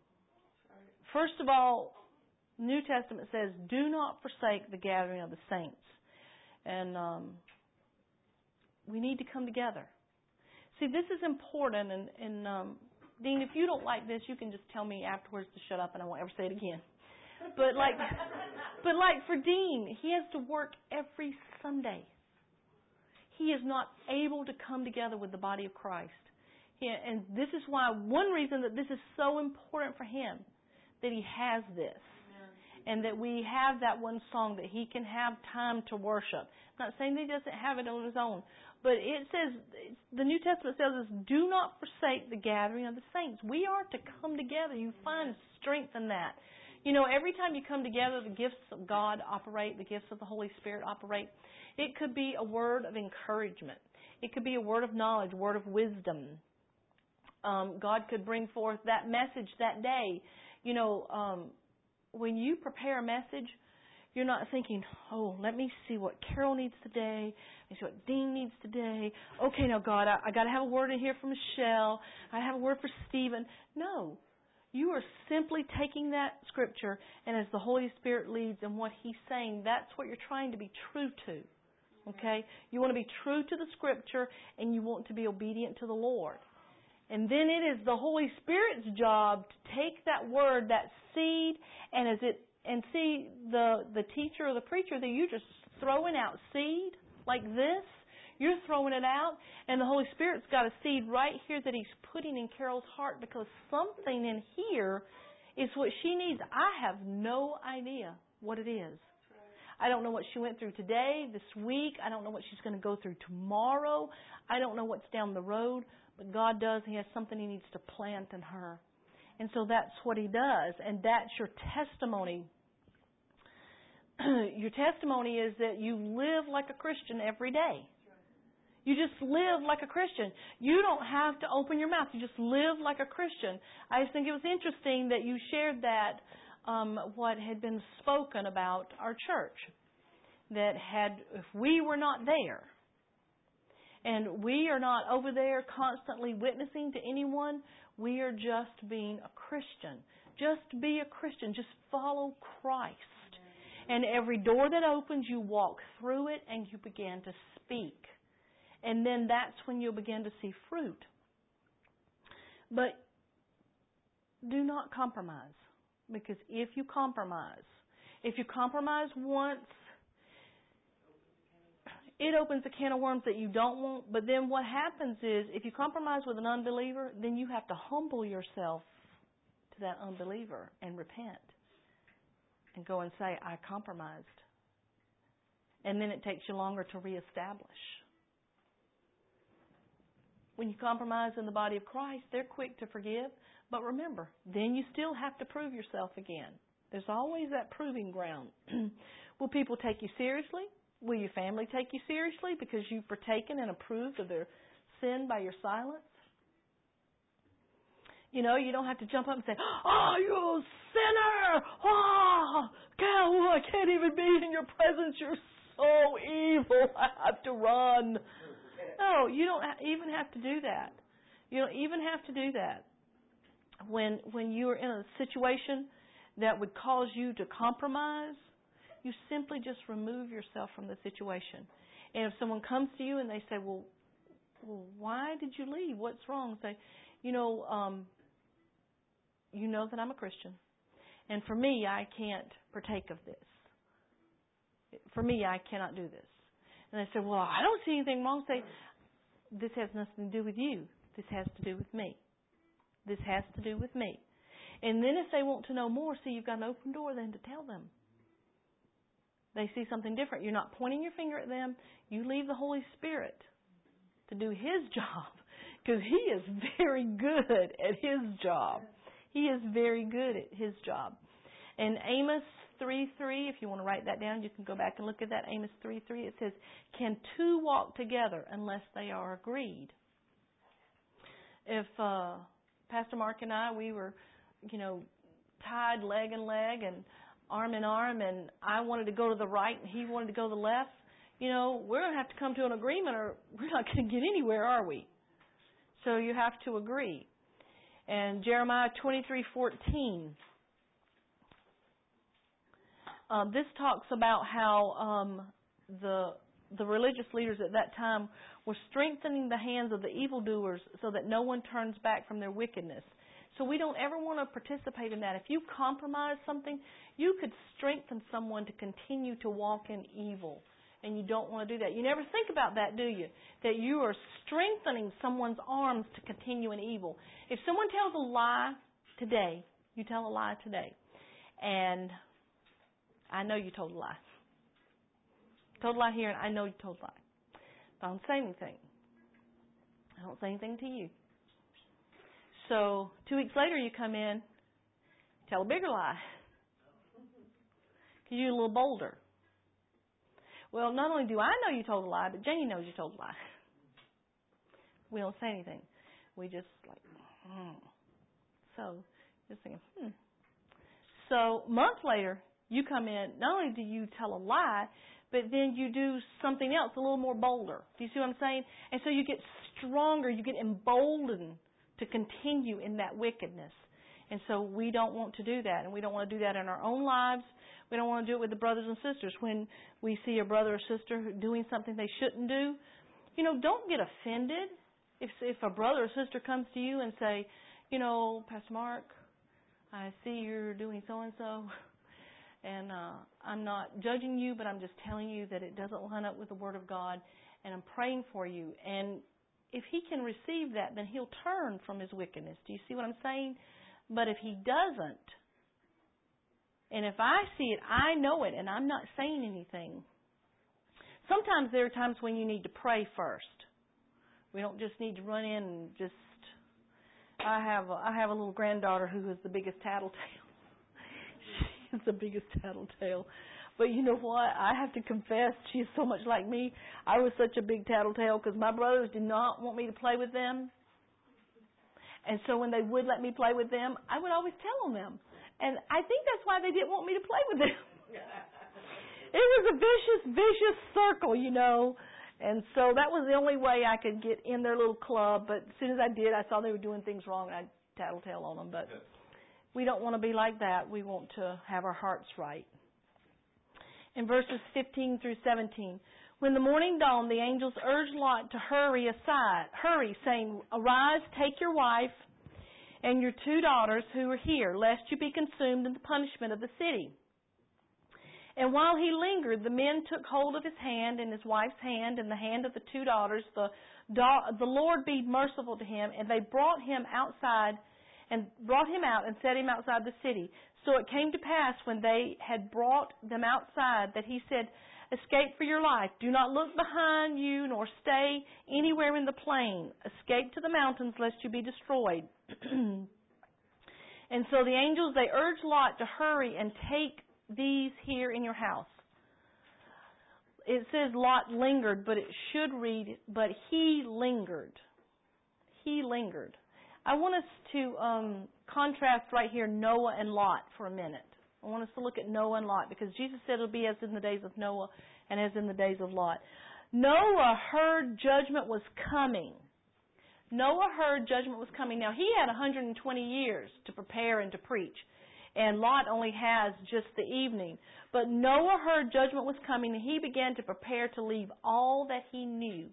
First of all, New Testament says, do not forsake the gathering of the saints. And um, we need to come together. See, this is important. And, and um, Dean, if you don't like this, you can just tell me afterwards to shut up and I won't ever say it again. But like, but like for Dean, he has to work every Sunday. He is not able to come together with the body of Christ. Yeah, and this is why, one reason that this is so important for him, that he has this. Amen. And that we have that one song, that he can have time to worship. I'm not saying that he doesn't have it on his own, but it says, the New Testament says, do not forsake the gathering of the saints. We are to come together. You find strength in that. You know, every time you come together, the gifts of God operate, the gifts of the Holy Spirit operate. It could be a word of encouragement. It could be a word of knowledge, a word of wisdom. Um, God could bring forth that message that day. You know, um, when you prepare a message, you're not thinking, oh, let me see what Carol needs today. Let me see what Dean needs today. Okay, now God, I, I got to have a word in here for Michelle. I have a word for Stephen. No, you are simply taking that scripture, and as the Holy Spirit leads and what He's saying, that's what you're trying to be true to. Okay, you want to be true to the scripture, and you want to be obedient to the Lord. And then it is the Holy Spirit's job to take that word, that seed, and as it and see the the teacher or the preacher that you're just throwing out seed like this. You're throwing it out, and the Holy Spirit's got a seed right here that He's putting in Carol's heart because something in here is what she needs. I have no idea what it is. I don't know what she went through today, this week. I don't know what she's going to go through tomorrow. I don't know what's down the road. But God does. He has something He needs to plant in her. And so that's what He does. And that's your testimony. Your testimony is that you live like a Christian every day. You just live like a Christian. You don't have to open your mouth. You just live like a Christian. I just think it was interesting that you shared that, um, what had been spoken about our church. That had, if we were not there, and we are not over there constantly witnessing to anyone, we are just being a Christian. Just be a Christian. Just follow Christ. And every door that opens, you walk through it and you begin to speak. And then that's when you'll begin to see fruit. But do not compromise. Because if you compromise, if you compromise once, it opens a can of worms that you don't want. But then what happens is, if you compromise with an unbeliever, then you have to humble yourself to that unbeliever and repent. And go and say, I compromised. And then it takes you longer to reestablish. When you compromise in the body of Christ, they're quick to forgive. But remember, then you still have to prove yourself again. There's always that proving ground. Will people take you seriously? Will your family take you seriously because you've partaken and approved of their sin by your silence? You know, you don't have to jump up and say, oh, you sinner! Oh, God, I can't even be in your presence. You're so evil. I have to run. No, you don't even have to do that. You don't even have to do that. When when you're in a situation that would cause you to compromise, you simply just remove yourself from the situation. And if someone comes to you and they say, well, well why did you leave? What's wrong? Say, you know, um, you know that I'm a Christian. And for me, I can't partake of this. For me, I cannot do this. And they say, well, I don't see anything wrong. Say, this has nothing to do with you. This has to do with me. This has to do with me. And then if they want to know more, see, you've got an open door then to tell them. They see something different. You're not pointing your finger at them. You leave the Holy Spirit to do His job. Because He is very good at His job. He is very good at His job. In Amos three three, if you want to write that down, you can go back and look at that. Amos three three, it says, can two walk together unless they are agreed? If uh, Pastor Mark and I, we were, you know, tied leg and leg and arm in arm, and I wanted to go to the right and he wanted to go to the left, you know, we're going to have to come to an agreement or we're not going to get anywhere, are we? So you have to agree. And Jeremiah twenty-three fourteen, um, this talks about how um, the the religious leaders at that time were strengthening the hands of the evildoers so that no one turns back from their wickedness. So we don't ever want to participate in that. If you compromise something, you could strengthen someone to continue to walk in evil. And you don't want to do that. You never think about that, do you? That you are strengthening someone's arms to continue in evil. If someone tells a lie today, you tell a lie today. And I know you told a lie. Told a lie here, and I know you told a lie. But I don't say anything. I don't say anything to you. So two weeks later, you come in, tell a bigger lie. Because you're a little bolder. Well, not only do I know you told a lie, but Janie knows you told a lie. We don't say anything. We just like, hmm. So, just thinking, hmm. So, months later, you come in, not only do you tell a lie, but then you do something else a little more bolder. Do you see what I'm saying? And so you get stronger, you get emboldened to continue in that wickedness. And so we don't want to do that. And we don't want to do that in our own lives. We don't want to do it with the brothers and sisters. When we see a brother or sister doing something they shouldn't do, you know, don't get offended. If if a brother or sister comes to you and say, you know, Pastor Mark, I see you're doing so-and-so, and uh, I'm not judging you, but I'm just telling you that it doesn't line up with the Word of God, and I'm praying for you. And if he can receive that, then he'll turn from his wickedness. Do you see what I'm saying? But if he doesn't, and if I see it, I know it, and I'm not saying anything. Sometimes there are times when you need to pray first. We don't just need to run in and just... I have a, I have a little granddaughter who is the biggest tattletale. She's the biggest tattletale. But you know what? I have to confess, she's so much like me. I was such a big tattletale because my brothers did not want me to play with them. And so when they would let me play with them, I would always tell on them. And I think that's why they didn't want me to play with them. It was a vicious, vicious circle, you know. And so that was the only way I could get in their little club. But as soon as I did, I saw they were doing things wrong, and I'd tattletale on them. But we don't want to be like that. We want to have our hearts right. In verses fifteen through seventeen, when the morning dawned, the angels urged Lot to hurry aside, hurry, saying, "Arise, take your wife, and your two daughters who are here, lest you be consumed in the punishment of the city. And while he lingered, the men took hold of his hand and his wife's hand and the hand of the two daughters. The, the Lord be merciful to him, and they brought him outside and brought him out and set him outside the city. So it came to pass when they had brought them outside that he said, escape for your life. Do not look behind you nor stay anywhere in the plain. Escape to the mountains lest you be destroyed. And so the angels, they urged Lot to hurry and take these here in your house. It says Lot lingered, but it should read, but he lingered. He lingered. I want us to um, contrast right here Noah and Lot for a minute. I want us to look at Noah and Lot because Jesus said it'll be as in the days of Noah and as in the days of Lot. Noah heard judgment was coming. Noah heard judgment was coming. Now, he had one hundred twenty years to prepare and to preach, and Lot only has just the evening. But Noah heard judgment was coming, and he began to prepare to leave all that he knew.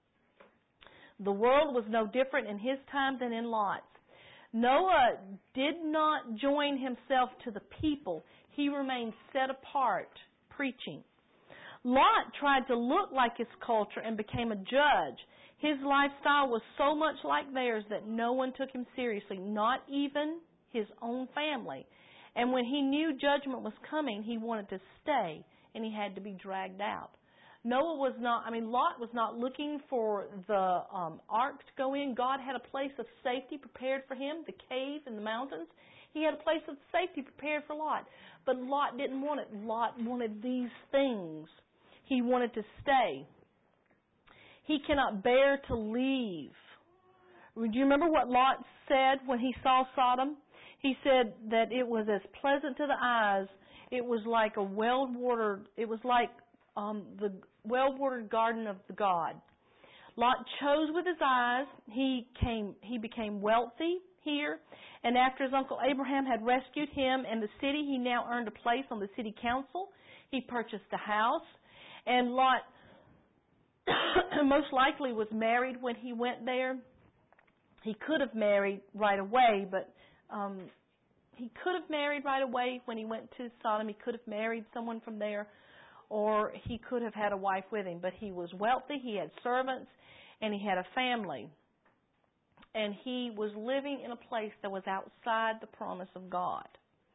The world was no different in his time than in Lot's. Noah did not join himself to the people. He remained set apart, preaching. Lot tried to look like his culture and became a judge. His lifestyle was so much like theirs that no one took him seriously, not even his own family. And when he knew judgment was coming, he wanted to stay, and he had to be dragged out. Noah was not, I mean, Lot was not looking for the um, ark to go in. God had a place of safety prepared for him, the cave in the mountains. He had a place of safety prepared for Lot. But Lot didn't want it. Lot wanted these things. He wanted to stay. He cannot bear to leave. Do you remember what Lot said when he saw Sodom? He said that it was as pleasant to the eyes. It was like a well-watered, it was like um, the well-watered garden of the God. Lot chose with his eyes. He came, he became wealthy here. And after his uncle Abraham had rescued him and the city, he now earned a place on the city council. He purchased a house. And Lot most likely was married when he went there. He could have married right away, but um, he could have married right away when he went to Sodom. He could have married someone from there, or he could have had a wife with him. But he was wealthy, he had servants, and he had a family. And he was living in a place that was outside the promise of God.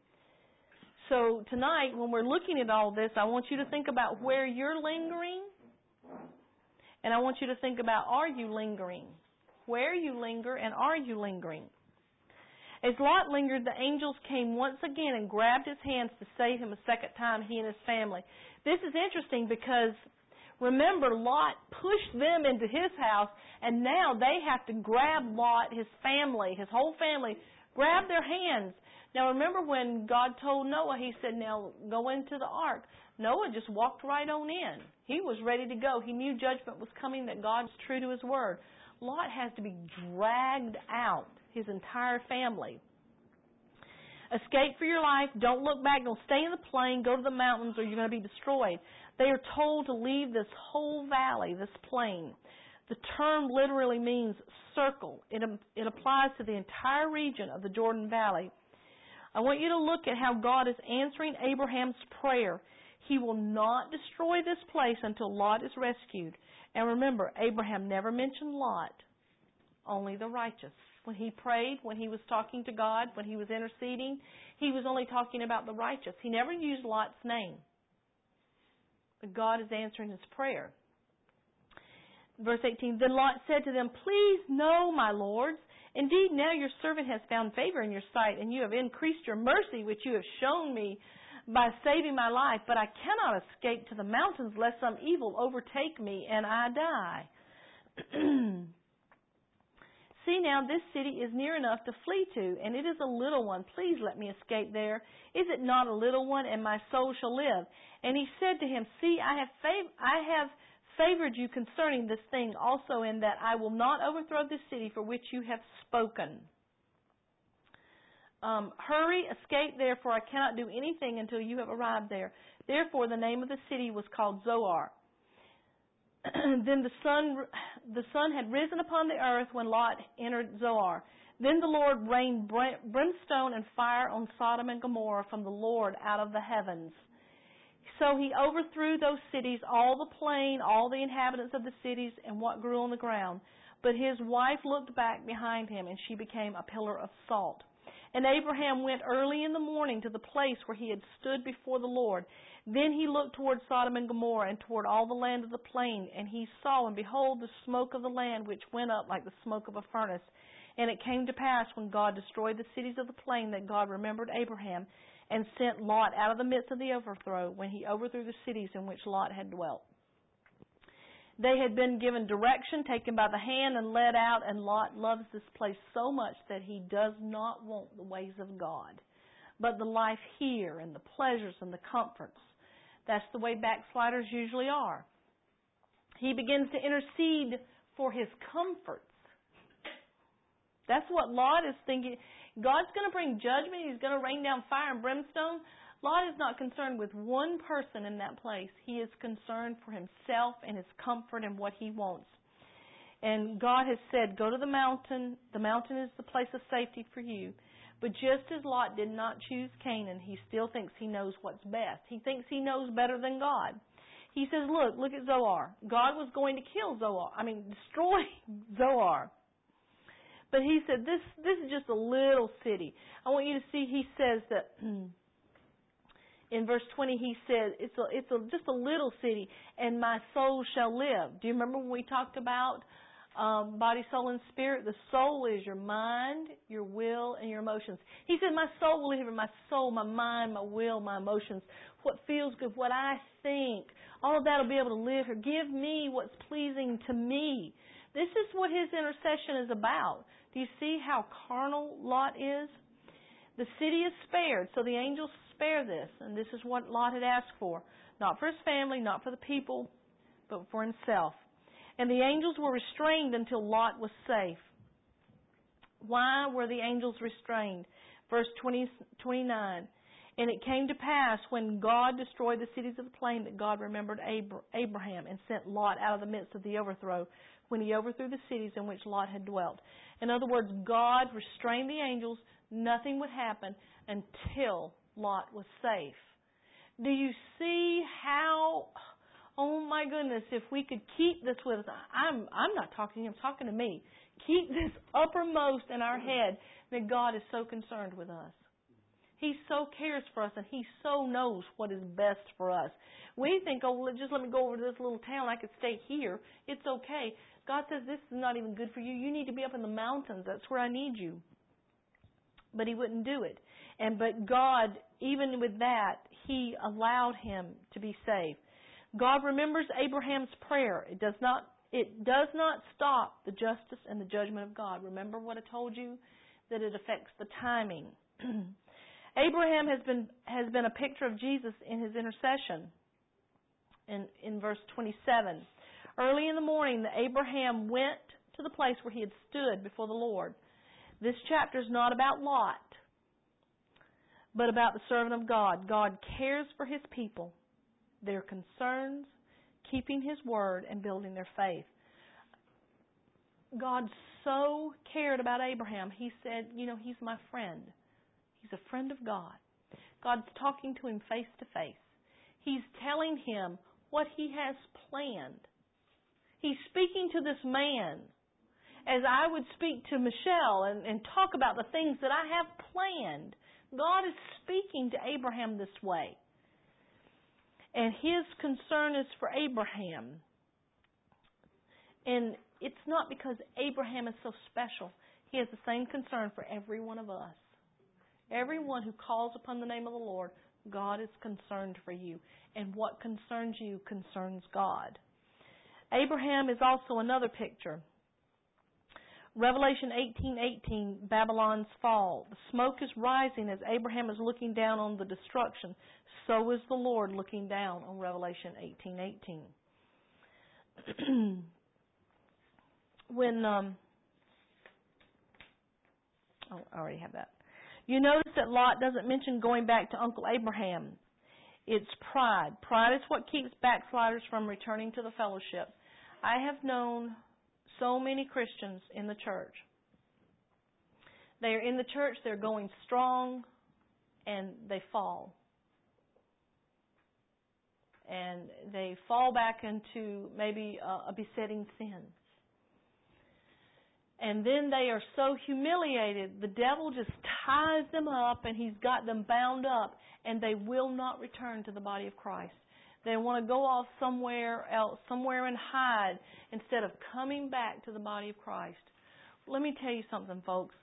So tonight, when we're looking at all this, I want you to think about where you're lingering. And I want you to think about, are you lingering? Where you linger, and are you lingering? As Lot lingered, the angels came once again and grabbed his hands to save him a second time, he and his family. This is interesting because, remember, Lot pushed them into his house, and now they have to grab Lot, his family, his whole family, grab their hands. Now, remember when God told Noah, he said, now go into the ark. Noah just walked right on in. He was ready to go. He knew judgment was coming, that God's true to His word. Lot has to be dragged out, his entire family. Escape for your life. Don't look back. Don't stay in the plain. Go to the mountains or you're going to be destroyed. They are told to leave this whole valley, this plain. The term literally means circle. It, it applies to the entire region of the Jordan Valley. I want you to look at how God is answering Abraham's prayer. He will not destroy this place until Lot is rescued. And remember, Abraham never mentioned Lot, only the righteous. When he prayed, when he was talking to God, when he was interceding, he was only talking about the righteous. He never used Lot's name. But God is answering his prayer. Verse eighteen, then Lot said to them, please no, my lords. Indeed, now your servant has found favor in your sight, and you have increased your mercy, which you have shown me by saving my life. But I cannot escape to the mountains, lest some evil overtake me and I die. See now, this city is near enough to flee to, and it is a little one. Please let me escape there. Is it not a little one, and my soul shall live? And he said to him, see, I have fav- I have favored you concerning this thing also, in that I will not overthrow this city for which you have spoken. Um, hurry, escape, therefore I cannot do anything until you have arrived there. Therefore the name of the city was called Zoar. Then the sun, the sun had risen upon the earth when Lot entered Zoar. Then the Lord rained brimstone and fire on Sodom and Gomorrah from the Lord out of the heavens. So he overthrew those cities, all the plain, all the inhabitants of the cities, and what grew on the ground. But his wife looked back behind him, and she became a pillar of salt. And Abraham went early in the morning to the place where he had stood before the Lord. Then he looked toward Sodom and Gomorrah and toward all the land of the plain, and he saw, and behold, the smoke of the land which went up like the smoke of a furnace. And it came to pass, when God destroyed the cities of the plain, that God remembered Abraham and sent Lot out of the midst of the overthrow, when he overthrew the cities in which Lot had dwelt. They had been given direction, taken by the hand, and led out, and Lot loves this place so much that he does not want the ways of God, but the life here and the pleasures and the comforts. That's the way backsliders usually are. He begins to intercede for his comforts. That's what Lot is thinking. God's going to bring judgment. He's going to rain down fire and brimstone. Lot is not concerned with one person in that place. He is concerned for himself and his comfort and what he wants. And God has said, go to the mountain. The mountain is the place of safety for you. But just as Lot did not choose Canaan, he still thinks he knows what's best. He thinks he knows better than God. He says, look, look at Zoar. God was going to kill Zoar. I mean, destroy Zoar. But he said, this this is just a little city. I want you to see, he says that in verse twenty, he said, it's a, it's a, just a little city, and my soul shall live. Do you remember when we talked about um, body, soul, and spirit? The soul is your mind, your will, and your emotions. He said, my soul will live, my soul, my mind, my will, my emotions, what feels good, what I think, all of that will be able to live here. Give me what's pleasing to me. This is what his intercession is about. Do you see how carnal Lot is? The city is spared, so the angels spare this. And this is what Lot had asked for. Not for his family, not for the people, but for himself. And the angels were restrained until Lot was safe. Why were the angels restrained? Verse twenty, twenty-nine. And it came to pass, when God destroyed the cities of the plain, that God remembered Abraham and sent Lot out of the midst of the overthrow, when he overthrew the cities in which Lot had dwelt. In other words, God restrained the angels. Nothing would happen until Lot was safe. Do you see how, oh my goodness, if we could keep this with us. I'm, I'm not talking to him, I'm talking to me. Keep this uppermost in our head that God is so concerned with us. He so cares for us, and He so knows what is best for us. We think, oh, well, just let me go over to this little town. I could stay here. It's okay. God says, this is not even good for you. You need to be up in the mountains. That's where I need you. But He wouldn't do it. And but God, even with that, He allowed him to be saved. God remembers Abraham's prayer. It does not, it does not stop the justice and the judgment of God. Remember what I told you? That it affects the timing. Abraham has been has been a picture of Jesus in his intercession. In in verse twenty-seven, early in the morning, Abraham went to the place where he had stood before the Lord. This chapter is not about Lot, but about the servant of God. God cares for His people, their concerns, keeping His word, and building their faith. God so cared about Abraham. He said, you know, he's my friend. He's a friend of God. God's talking to him face to face. He's telling him what He has planned. He's speaking to this man as I would speak to Michelle and, and talk about the things that I have planned. God is speaking to Abraham this way. And His concern is for Abraham. And it's not because Abraham is so special. He has the same concern for every one of us. Everyone who calls upon the name of the Lord, God is concerned for you. And what concerns you concerns God. Abraham is also another picture. Revelation eighteen eighteen, Babylon's fall. The smoke is rising as Abraham is looking down on the destruction. So is the Lord looking down on Revelation eighteen eighteen. When, um, oh, I already have that. You notice that Lot doesn't mention going back to Uncle Abraham. It's pride. Pride is what keeps backsliders from returning to the fellowship. I have known so many Christians in the church They are in the church, they're going strong, and they fall. And they fall back into maybe a, a besetting sin. And then they are so humiliated, the devil just ties them up and he's got them bound up, and they will not return to the body of Christ. They want to go off somewhere else, somewhere and hide, instead of coming back to the body of Christ. Let me tell you something, folks.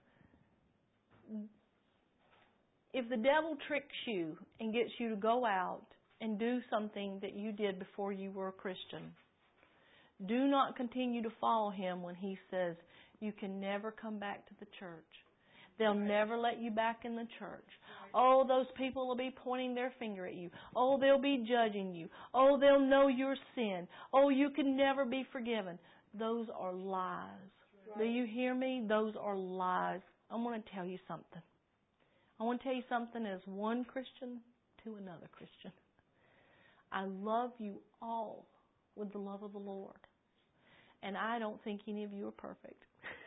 If the devil tricks you and gets you to go out and do something that you did before you were a Christian, do not continue to follow him when he says you can never come back to the church. They'll never let you back in the church. Oh, those people will be pointing their finger at you. Oh, they'll be judging you. Oh, they'll know your sin. Oh, you can never be forgiven. Those are lies. Do you hear me? Those are lies. I want to tell you something. I want to tell you something as one Christian to another Christian. I love you all with the love of the Lord. And I don't think any of you are perfect.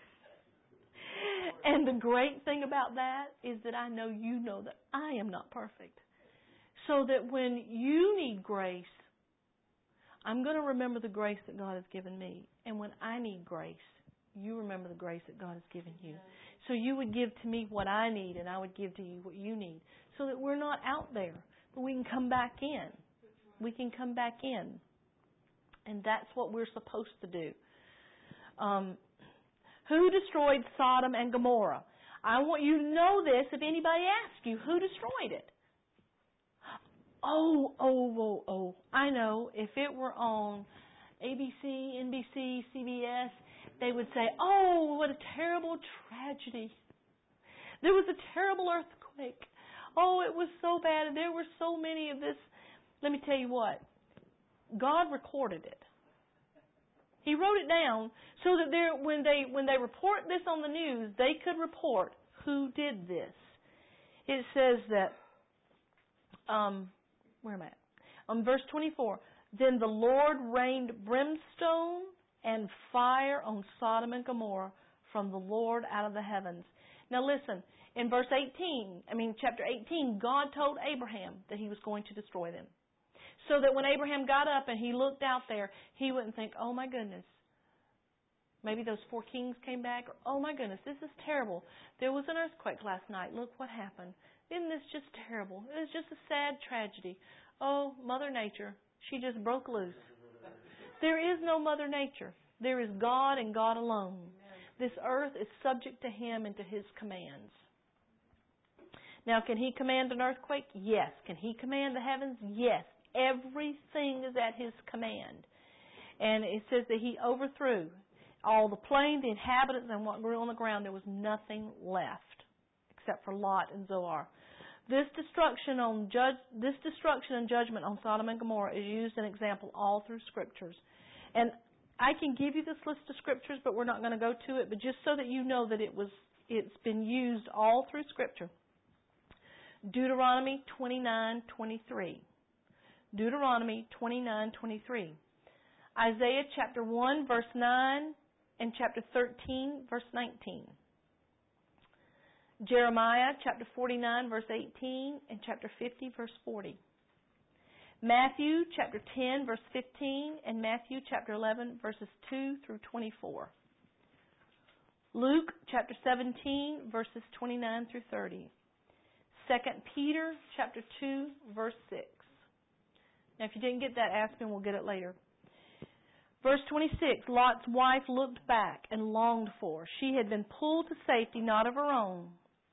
And the great thing about that is that I know you know that I am not perfect. So that when you need grace, I'm going to remember the grace that God has given me. And when I need grace, you remember the grace that God has given you. So you would give to me what I need, and I would give to you what you need. So that we're not out there, but we can come back in. We can come back in. And that's what we're supposed to do. Um, who destroyed Sodom and Gomorrah? I want you to know this if anybody asks you, who destroyed it? Oh, oh, oh, oh. I know. If it were on A B C, N B C, C B S, they would say, oh, what a terrible tragedy. There was a terrible earthquake. Oh, it was so bad. And there were so many of this. Let me tell you what. God recorded it. He wrote it down so that there, when they when they report this on the news, they could report who did this. It says that, um, where am I at? On verse twenty-four, then the Lord rained brimstone and fire on Sodom and Gomorrah from the Lord out of the heavens. Now listen, in verse eighteen, I mean chapter eighteen, God told Abraham that He was going to destroy them. So that when Abraham got up and he looked out there, he wouldn't think, oh my goodness, maybe those four kings came back. Or, oh my goodness, this is terrible. There was an earthquake last night. Look what happened. Isn't this just terrible? It was just a sad tragedy. Oh, Mother Nature, she just broke loose. There is no Mother Nature. There is God and God alone. This earth is subject to Him and to His commands. Now, can He command an earthquake? Yes. Can He command the heavens? Yes. Everything is at His command. And it says that He overthrew all the plain, the inhabitants, and what grew on the ground. There was nothing left except for Lot and Zoar. This destruction on judge, this destruction and judgment on Sodom and Gomorrah is used as an example all through Scriptures. And I can give you this list of Scriptures, but we're not going to go to it. But just so that you know that it was, it's been used all through Scripture. Deuteronomy twenty-nine twenty-three. Deuteronomy twenty-nine twenty-three. Isaiah chapter one verse nine and chapter thirteen verse nineteen. Jeremiah chapter forty-nine verse eighteen and chapter fifty verse forty. Matthew chapter ten verse fifteen and Matthew chapter eleven verses two through twenty-four. Luke chapter seventeen verses twenty-nine through thirty. Second Peter chapter two verse six. Now, if you didn't get that, ask me and we'll get it later. Verse twenty-six, Lot's wife looked back and longed for. She had been pulled to safety, not of her own,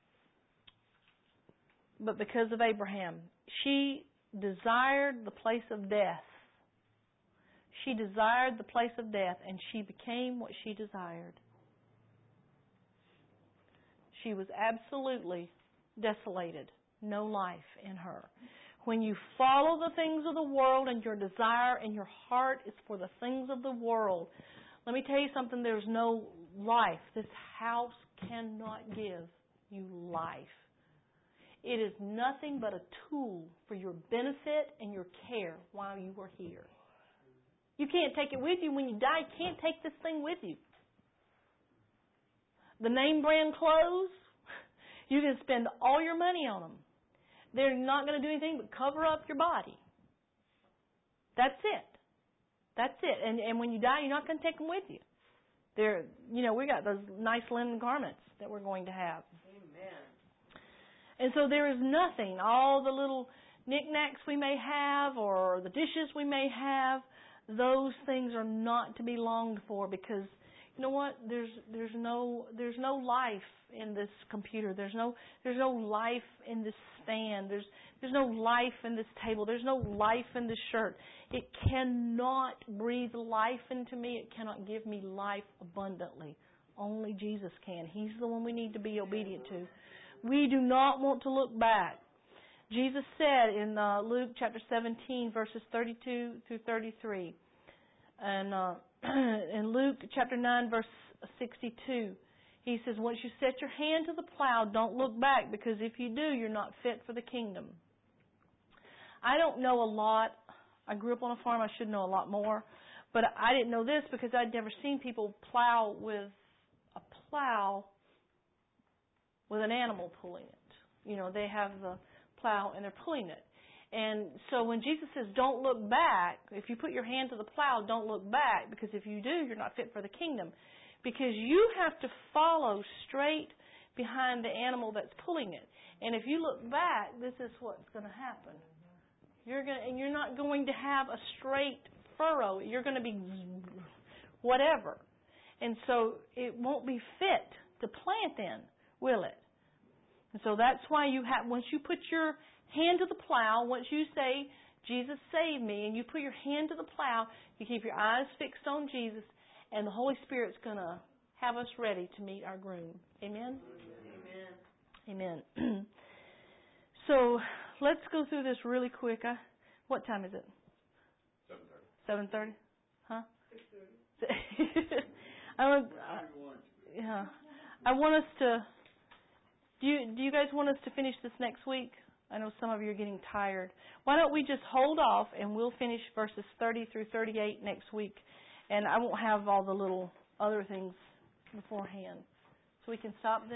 but because of Abraham. She desired the place of death. She desired the place of death, and she became what she desired. She was absolutely desolated. No life in her. When you follow the things of the world and your desire and your heart is for the things of the world, let me tell you something, there's no life. This house cannot give you life. It is nothing but a tool for your benefit and your care while you are here. You can't take it with you. When you die, you can't take this thing with you. The name brand clothes, You can spend all your money on them. They're not going to do anything but cover up your body. That's it. That's it. And and when you die, you're not going to take them with you. They're, you know, we got those nice linen garments that we're going to have. Amen. And so there is nothing. All the little knickknacks we may have or the dishes we may have, those things are not to be longed for, because you know what? There's there's no there's no life in this computer. There's no there's no life in this fan. There's there's no life in this table. There's no life in this shirt. It cannot breathe life into me. It cannot give me life abundantly. Only Jesus can. He's the one we need to be obedient to. We do not want to look back. Jesus said in uh, Luke chapter seventeen, verses thirty-two through thirty-three, and uh, in Luke chapter nine, verse sixty-two, He says, once you set your hand to the plow, don't look back, because if you do, you're not fit for the kingdom. I don't know a lot. I grew up on a farm. I should know a lot more. But I didn't know this because I'd never seen people plow with a plow with an animal pulling it. You know, they have the plow and they're pulling it. And so when Jesus says, don't look back, if you put your hand to the plow, don't look back, because if you do, you're not fit for the kingdom. Because you have to follow straight behind the animal that's pulling it. And if you look back, this is what's going to happen. You're going to, and you're not going to have a straight furrow. You're going to be whatever. And so it won't be fit to plant in, will it? And so that's why you have, once you put your hand to the plow, once you say, Jesus save me, and you put your hand to the plow, you keep your eyes fixed on Jesus, and the Holy Spirit's going to have us ready to meet our groom. Amen? Amen. Amen. So let's go through this really quick. I, what time is it? seven thirty. seven thirty? Huh? six thirty. I, uh, yeah. I want us to... Do you, do you guys want us to finish this next week? I know some of you are getting tired. Why don't we just hold off and we'll finish verses thirty through thirty-eight next week. And I won't have all the little other things beforehand. So we can stop then.